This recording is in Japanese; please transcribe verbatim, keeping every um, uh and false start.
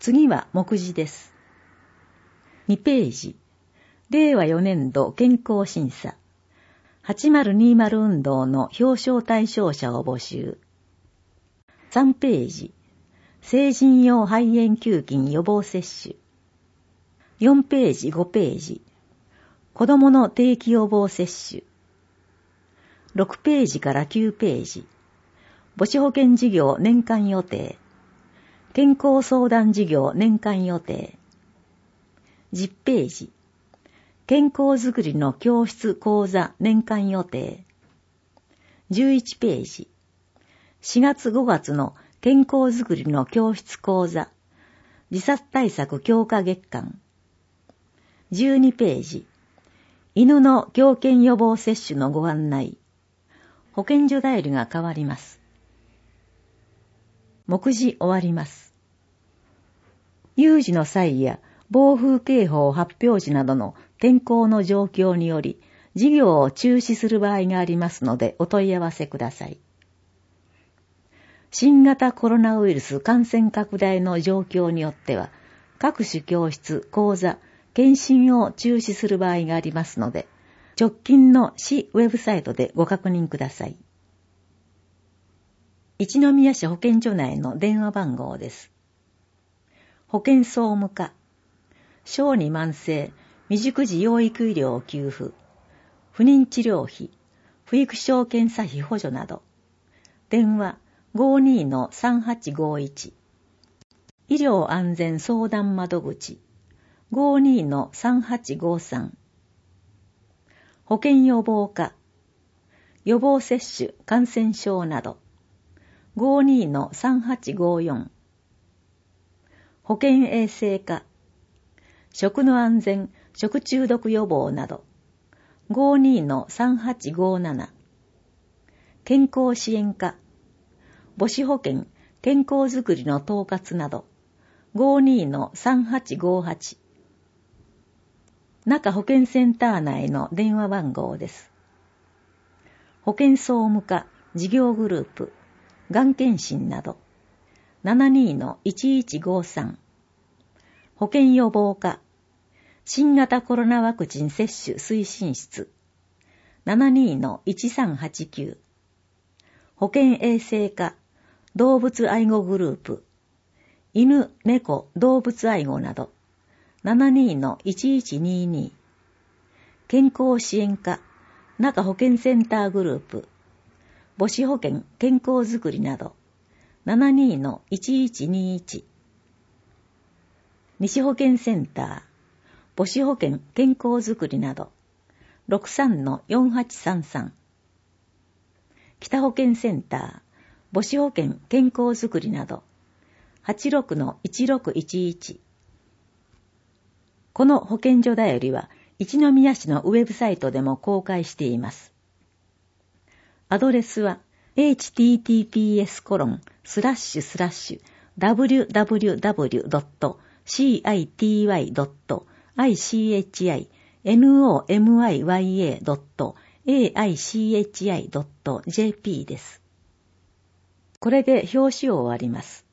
次は目次です。にページ、れいわよねんど健康審査、はちまるにじゅう運動の表彰対象者を募集。さんページ、成人用肺炎球菌予防接種。よんページ、ごページ、子供の定期予防接種。ろくページからきゅうページ、母子保健事業年間予定。健康相談事業年間予定。じゅっページ、健康づくりの教室講座年間予定。じゅういちページ、しがつごがつの健康づくりの教室講座、自殺対策強化月間。じゅうにページ、犬の狂犬予防接種のご案内。保健所代理が変わります。目次終わります。有事の際や暴風警報発表時などの天候の状況により事業を中止する場合がありますのでお問い合わせください。新型コロナウイルス感染拡大の状況によっては各種教室、講座、検診を中止する場合がありますので直近の市ウェブサイトでご確認ください。一宮市保健所内の電話番号です。保健総務課、小児慢性、未熟児養育医療給付、不妊治療費、不育症検査費補助など、電話 ごじゅうにのさんはちごいち、医療安全相談窓口 ごじゅうにのさんはちごさん、保健予防課、予防接種、感染症など、ごじゅうにのさんはちごよん、保健衛生課、食の安全、食中毒予防など、ごじゅうにのさんはちごなな、健康支援課、母子保健、健康づくりの統括など、ごじゅうにのさんはちごはち、中保健センター内の電話番号です。保健総務課、事業グループ、がん検診など、ななじゅうにのいちいちごさん、保健予防課、新型コロナワクチン接種推進室、ななじゅうにのいちさんはちきゅう、保健衛生課、動物愛護グループ、犬、猫、動物愛護など、ななじゅうにのいちいちにに、健康支援課、中保健センターグループ、母子保健、健康づくりなど、ななじゅうにのいちいちにいち、西保健センター、母子保健、健康づくりなど、ろくさんのよんはちさんさん、北保健センター、母子保健、健康づくりなど、はちろくのいちろくいちいち。この保健所だよりは、一宮市のウェブサイトでも公開しています。アドレスは エイチティーティーピーエスコロンスラッシュスラッシュダブリュダブリュダブリュドットシーアイティーワイドットアイシーエイチアイエヌオーエムアイワイエードットエーアイシーエイチアイドットジェーピー です。これで表紙を終わります。